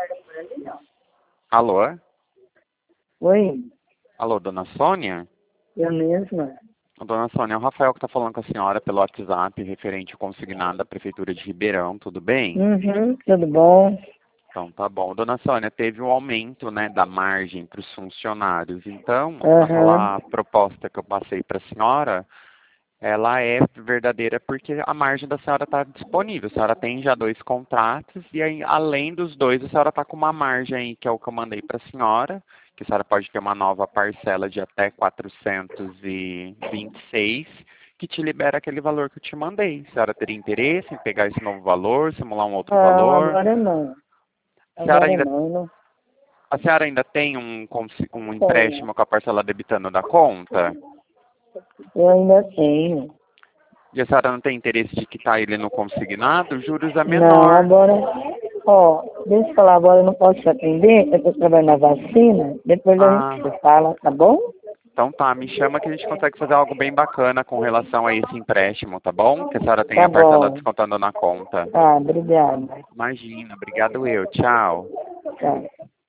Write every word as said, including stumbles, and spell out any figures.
Alô? Oi, Alô, dona Sônia? eu mesma. Dona Sônia, é o Rafael que está falando com a senhora pelo WhatsApp, referente ao consignado da Prefeitura de Ribeirão, tudo bem? Uhum, tudo bom? Então tá bom. Dona Sônia, teve um aumento, né, da margem para os funcionários. Então, Aham. aquela proposta que eu passei para a senhora, ela é verdadeira porque a margem da senhora está disponível. A senhora tem já dois contratos e aí, além dos dois, a senhora está com uma margem aí, que é o que eu mandei para a senhora, que a senhora pode ter uma nova parcela de até quatrocentos e vinte e seis, que te libera aquele valor que eu te mandei. A senhora teria interesse em pegar esse novo valor, simular um outro Não, valor? agora não. A senhora Agora ainda, não, eu não a senhora ainda tem um, consi- um tenho. empréstimo com a parcela debitando da conta? Eu ainda tenho. E a senhora não tem interesse de quitar ele no consignado? Os juros é Não, menor. agora. Ó, deixa eu falar agora, eu não posso te atender, eu estou trabalhando na vacina, depois a Ah, gente se fala, tá bom? então tá, me chama que a gente consegue fazer algo bem bacana com relação a esse empréstimo, tá bom? Que a senhora tem Tá a parcela bom. descontando na conta. Tá, obrigada. Imagina, obrigado eu, tchau. Tchau.